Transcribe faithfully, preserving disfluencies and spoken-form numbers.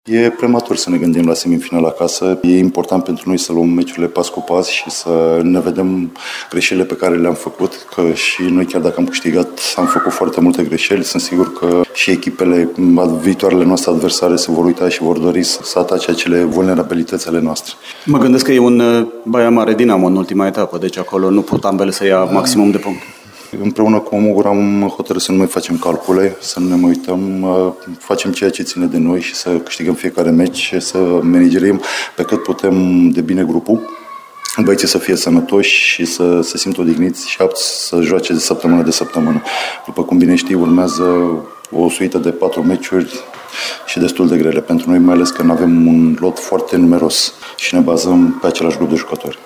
E prematur să ne gândim la semifinal acasă. E important pentru noi să luăm meciurile pas cu pas și să ne vedem greșelile pe care le-am făcut, că și noi, chiar dacă am câștigat, am făcut foarte multe greșeli. Sunt sigur că și echipele, viitoarele noastre adversare se vor uita și vor dori să atace acele vulnerabilități ale noastre. Mă gândesc că e un Baia Mare Dinamo în ultima etapă, deci acolo nu pot ambele să ia maximum de puncte. Împreună cu Omugur am hotărât să nu mai facem calcule, să nu ne mai uităm, facem ceea ce ține de noi și să câștigăm fiecare meci, să manageriem pe cât putem de bine grupul. Băieții să fie sănătoși și să se simtă odihniți și apți să joace de săptămână de săptămână. După cum bine știi, urmează o suită de patru meciuri și destul de grele pentru noi, mai ales că nu avem un lot foarte numeros și ne bazăm pe același grup de jucători.